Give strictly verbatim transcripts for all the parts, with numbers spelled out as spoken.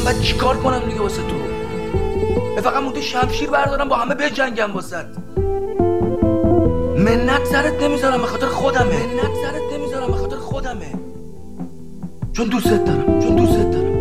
من باید چیکار کنم دیگه واسه تو؟ به فقط مونده شمشیر بردارم با همه بجنگم واسط. منت سرت نمیذارم به خاطر خودمه، منت سرت نمیذارم به خاطر خودمه، چون دوستت دارم، چون دوستت دارم.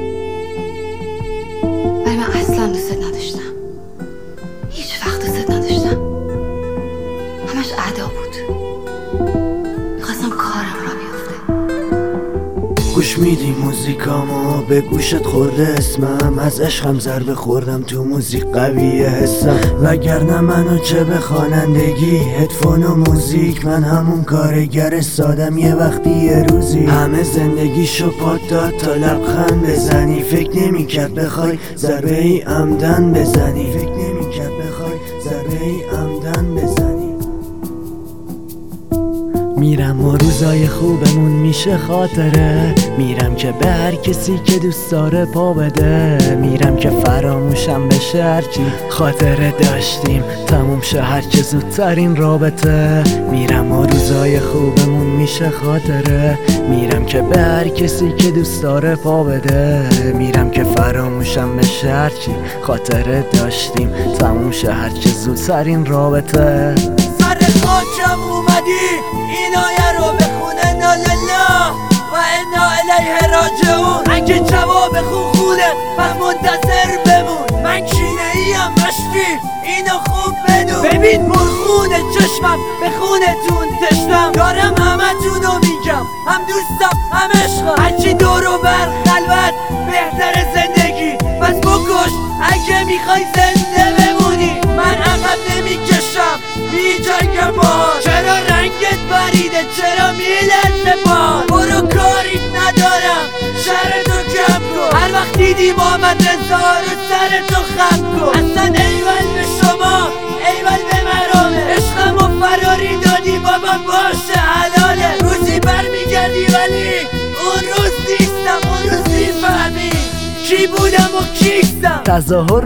ولی من اصلا دوستت نداشتم، هیچ وقت دوستت نداشتم. همش ادا بود، میخواستم کارم را بیفته. گوش میدی موزیکامو، به گوشت خورده اسمم، از عشقم ضربه خوردم تو موزیک قویه حسم. وگرنه منو چه به خوانندگی، هدفون و موزیک، من همون کارگر سادم یه وقتی یه روزی. همه زندگیشو پات داد تا لبخند بزنی، فکر نمیکرد بخوای ضربه ای عمدن بزنی، فکر نمیکرد بخوای ضربه ای عمدن بزنی. میرم و روزای خوبمون میشه خاطره، میرم که به هر کسی که دوست داره پا بده، میرم که فراموشم بشه هرچی خاطره داشتیم تموم شه هرچه زودتر این رابطه. میرم و روزای خوبمون میشه خاطره، میرم که به هر کسی که دوست داره پا بده، میرم که فراموشم بشه هرچی خاطره داشتیم تموم شه هرچه زودتر این رابطه. سر خاکم اومدی این آیه رو بخونه، نالله و انا الیه راجعون. اگه جواب خون خونه من منتظر بمون، من کینه ایم مشتی اینو خوب بدون. ببین پرخونه چشمم به خونتون تشنم، دارم همه تونو میگم، هم دوستم هم عشقم. هرچی دور و بر خلوت بهتر زندگی، پس بکش اگه میخوای زنده بمونی. من عقب نمیکشم میجنگم باهات، چرا رنگت بریده چرا میلرزه پات. برو کاری ندارم شرطو کم کن، هر وقت دیدی محمد رضا رو سرتو خم کن. اصلا ایول به شما ایول به مرامه، عشقم و فراری دادی بابا باشه حلاله. روزی برمیگردی ولی اون روز نیستم، اون روز میفهمی کی بودم و کیستم. تظاهر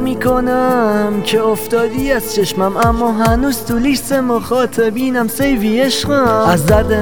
میکنم که افتادی از چشمم، اما هنوز تو لیست مخاطبینم سیوی عشقم. از درد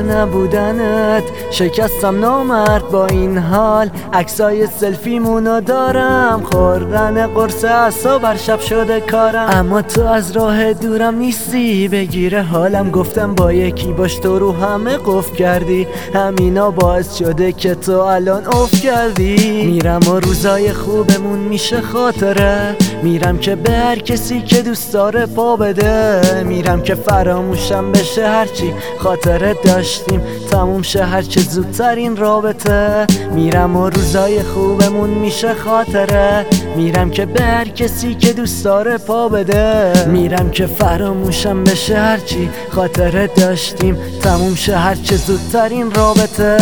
نبودنت شکستم نامرد، با این حال عکسای سلفیمونو دارم. خوردن قرص اعصاب هر شب شده کارم، اما تو از راه دورم نیستی بگیره حالم. گفتم با یکی باش تو رو همه قفل کردی، همینا باعث شده که تو الان افت کردی. میرم و روزای خوبمون میشه خاطره، میرم که به هر کسی که دوست داره پا بده، میرم که فراموشم بشه هرچی خاطره داشتیم تموم شه هرچه زودتر این رابطه. میرم و روزای خوبمون میشه خاطره، میرم که به هر کسی که دوست داره پا بده، میرم که فراموشم بشه هرچی خاطره داشتیم تموم شه هرچه زودتر این رابطه.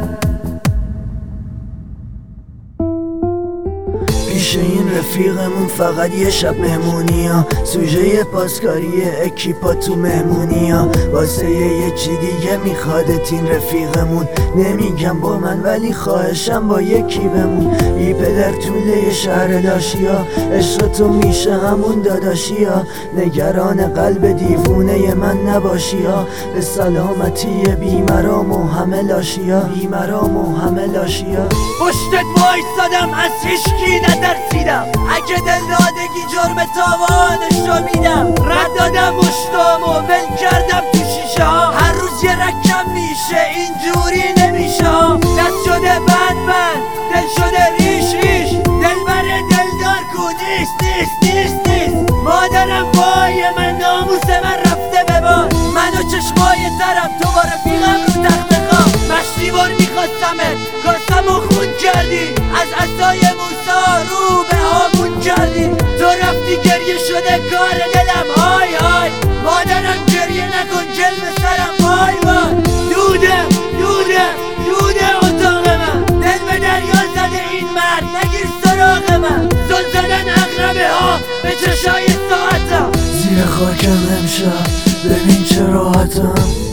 پیش این رفیقمون فقط یه شب مهمونی ها، سوژه پاسکاری اکیپا تو مهمونی ها. واسه یه چی دیگه میخوادت این رفیقمون، نمیگم با من ولی خواهشم با یکی بمون. بی پدر طوله شهر لاشی ها، عشق تو میشه همون داداشی ها. نگران قلب دیوونه من نباشی ها، به سلامتی بیمرام و همه لاشی ها، بیمرام و همه لاشی ها. پشتت وایسادم از هیچکی نترسیدم، اگه دلدادگی جرم تاوانشو میدم. رد دادم مشتامو ول کردم تو شیشه ها، هر روز یه رکم میشه اینجوری نمیشه. دست شده بند بند دل شده ریش ریش، دل بره دلدار کو نیست نیست نیست نیست. مادرم وای من ناموس من رفته به باد، من و چشمای ترم تو با رفیقم رو تخت خواب. مشتی بار میخواستمت کاسم و خون کردی، از عصای موسا رو به آبون کردی. تو رفتی گریه شده کار دلم های های، مادرم گریه نکن جل به سرم وای وای. دوده دوده دوده اتاق من، دل به دریا زده این مرد نگیر سراغ من. زل زدن اقربه ها به چشای ساعتم، زیر خاکم امشب ببین چه راحتم.